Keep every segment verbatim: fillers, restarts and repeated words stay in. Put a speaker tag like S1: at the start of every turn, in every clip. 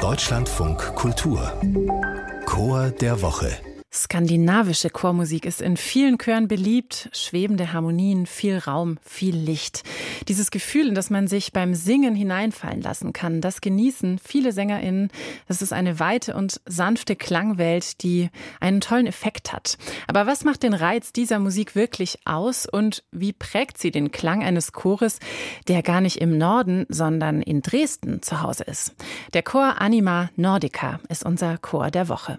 S1: Deutschlandfunk Kultur Chor der Woche.
S2: Skandinavische Chormusik ist in vielen Chören beliebt. Schwebende Harmonien, viel Raum, viel Licht. Dieses Gefühl, in das man sich beim Singen hineinfallen lassen kann, das genießen viele SängerInnen. Das ist eine weite und sanfte Klangwelt, die einen tollen Effekt hat. Aber was macht den Reiz dieser Musik wirklich aus und wie prägt sie den Klang eines Chores, der gar nicht im Norden, sondern in Dresden zu Hause ist? Der Chor Anima Nordica ist unser Chor der Woche.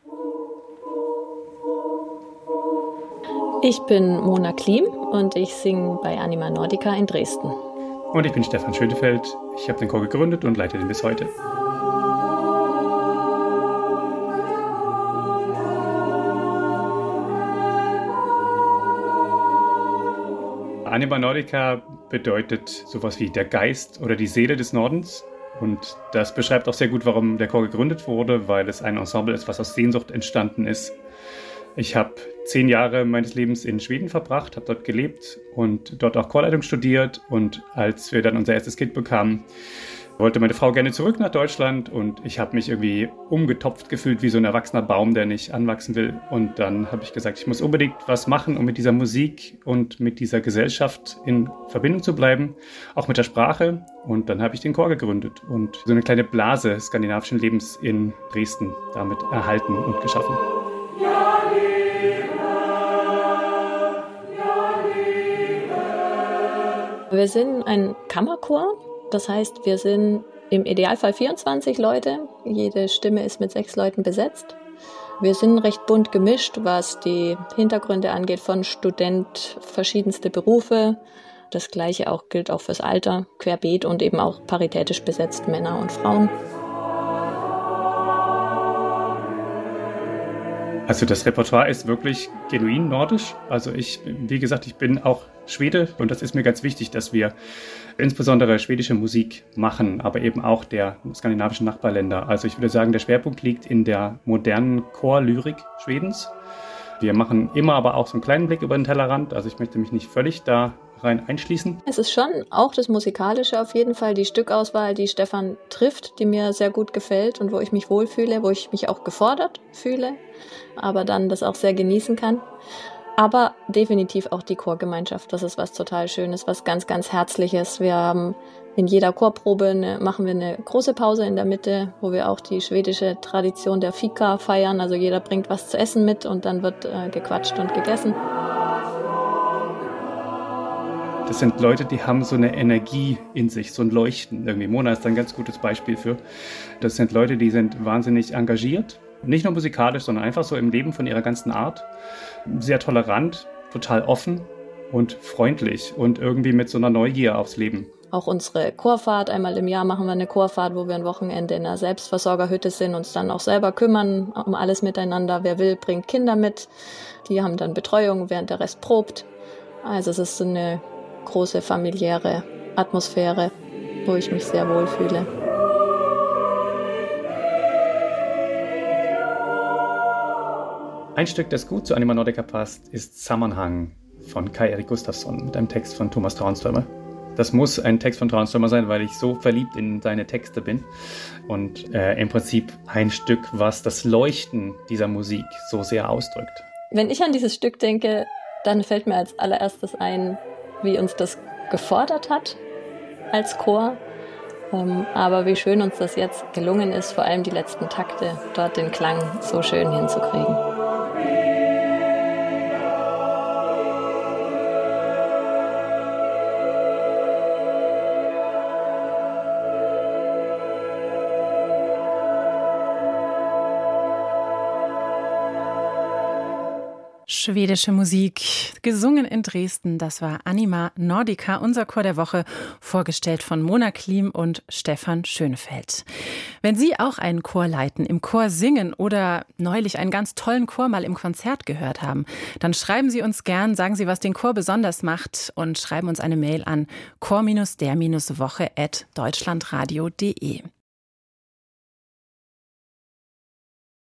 S3: Ich bin Mona Klim und ich singe bei Anima Nordica in Dresden.
S4: Und ich bin Stefan Schönefeld. Ich habe den Chor gegründet und leite den bis heute. Anima Nordica bedeutet sowas wie der Geist oder die Seele des Nordens. Und das beschreibt auch sehr gut, warum der Chor gegründet wurde, weil es ein Ensemble ist, was aus Sehnsucht entstanden ist. Ich habe zehn Jahre meines Lebens in Schweden verbracht, habe dort gelebt und dort auch Chorleitung studiert. Und als wir dann unser erstes Kind bekamen, wollte meine Frau gerne zurück nach Deutschland. Und ich habe mich irgendwie umgetopft gefühlt wie so ein erwachsener Baum, der nicht anwachsen will. Und dann habe ich gesagt, ich muss unbedingt was machen, um mit dieser Musik und mit dieser Gesellschaft in Verbindung zu bleiben, auch mit der Sprache. Und dann habe ich den Chor gegründet und so eine kleine Blase skandinavischen Lebens in Dresden damit erhalten und geschaffen.
S3: Wir sind ein Kammerchor, das heißt, wir sind im Idealfall vierundzwanzig Leute. Jede Stimme ist mit sechs Leuten besetzt. Wir sind recht bunt gemischt, was die Hintergründe angeht, von Student, verschiedenste Berufe. Das Gleiche auch gilt auch fürs Alter, querbeet und eben auch paritätisch besetzt, Männer und Frauen.
S4: Also das Repertoire ist wirklich genuin nordisch. Also ich, wie gesagt, ich bin auch Schwede und das ist mir ganz wichtig, dass wir insbesondere schwedische Musik machen, aber eben auch der skandinavischen Nachbarländer. Also ich würde sagen, der Schwerpunkt liegt in der modernen Chorlyrik Schwedens. Wir machen immer aber auch so einen kleinen Blick über den Tellerrand. Also ich möchte mich nicht völlig da rein einschließen.
S3: Es ist schon auch das Musikalische auf jeden Fall, die Stückauswahl, die Stefan trifft, die mir sehr gut gefällt und wo ich mich wohlfühle, wo ich mich auch gefordert fühle, aber dann das auch sehr genießen kann. Aber definitiv auch die Chorgemeinschaft, das ist was total Schönes, was ganz, ganz Herzliches. Wir haben in jeder Chorprobe eine, machen wir eine große Pause in der Mitte, wo wir auch die schwedische Tradition der Fika feiern. Also jeder bringt was zu essen mit und dann wird äh, gequatscht und gegessen.
S4: Das sind Leute, die haben so eine Energie in sich, so ein Leuchten irgendwie. Mona ist ein ganz gutes Beispiel für. Das sind Leute, die sind wahnsinnig engagiert. Nicht nur musikalisch, sondern einfach so im Leben von ihrer ganzen Art. Sehr tolerant, total offen und freundlich und irgendwie mit so einer Neugier aufs Leben.
S3: Auch unsere Chorfahrt, einmal im Jahr machen wir eine Chorfahrt, wo wir ein Wochenende in einer Selbstversorgerhütte sind, uns dann auch selber kümmern um alles miteinander. Wer will, bringt Kinder mit. Die haben dann Betreuung, während der Rest probt. Also es ist so eine große familiäre Atmosphäre, wo ich mich sehr wohl fühle.
S4: Ein Stück, das gut zu Anima Nordica passt, ist Sammanhang von Kai-Erik Gustafsson mit einem Text von Thomas Tranströmer. Das muss ein Text von Tranströmer sein, weil ich so verliebt in seine Texte bin. Und äh, im Prinzip ein Stück, was das Leuchten dieser Musik so sehr ausdrückt.
S3: Wenn ich an dieses Stück denke, dann fällt mir als allererstes ein, wie uns das gefordert hat als Chor. Ähm, aber wie schön uns das jetzt gelungen ist, vor allem die letzten Takte, dort den Klang so schön hinzukriegen.
S2: Schwedische Musik, gesungen in Dresden, das war Anima Nordica, unser Chor der Woche, vorgestellt von Mona Klim und Stefan Schönefeld. Wenn Sie auch einen Chor leiten, im Chor singen oder neulich einen ganz tollen Chor mal im Konzert gehört haben, dann schreiben Sie uns gern, sagen Sie, was den Chor besonders macht und schreiben uns eine Mail an chor der woche at deutschlandradio punkt de.